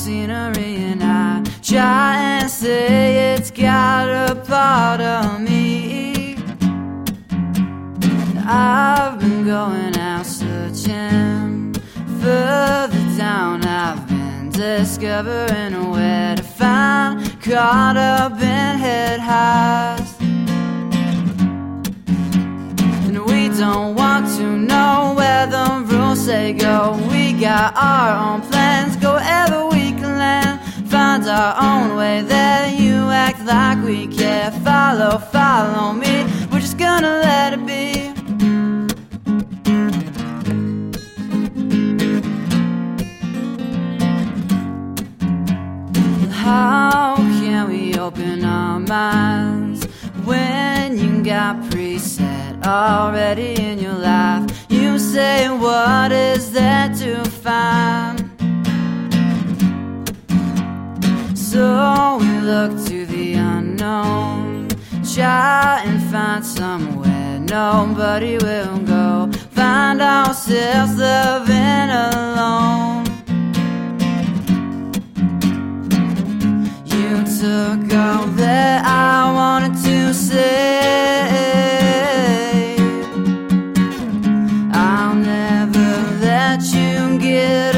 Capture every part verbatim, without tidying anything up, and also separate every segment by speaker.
Speaker 1: scenery, and I try and say it's got a part of me. I've been going out searching further down. I've been discovering where to find, caught up in head highs. And we don't want to know where the rules say go. We got our own plans, go wherever we can land. Find our own way there, you act like we care. Follow, follow me, we're just gonna let it be. How can we open our minds when you got preset already in your life? You say, what is there to find? So we look to the unknown, try and find somewhere nobody will go. Find ourselves living alone. You took all that I wanted to say. I'll never let you get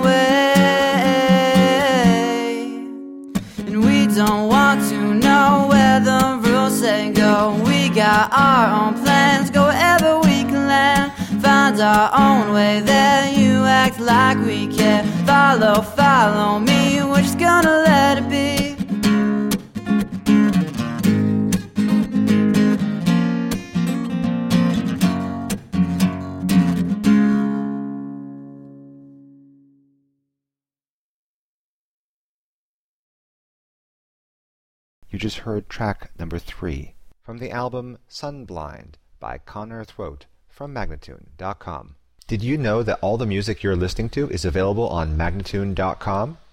Speaker 1: away. And we don't want to know where the rules say go. We got our own plans, go wherever we can land. Find our own way there, you act like we care. Follow, follow me, we're just gonna let it be.
Speaker 2: You just heard track number three from the album Sunblind by Connor Throat from Magnatune dot com. Did you know that all the music you're listening to is available on Magnatune dot com?